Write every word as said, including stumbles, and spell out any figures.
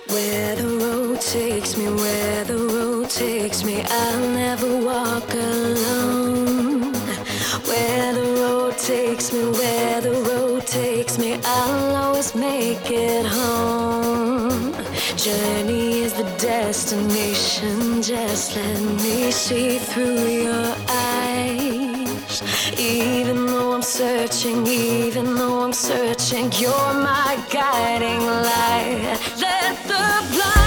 Where the road takes me, where the road takes me, I'll never walk alone. Where the road takes me, where the road takes me, I'll always make it home. Journey is the destination, just let me see through your eyes. Even though I'm searching, even though I'm searching, you're my guiding light. Let the blind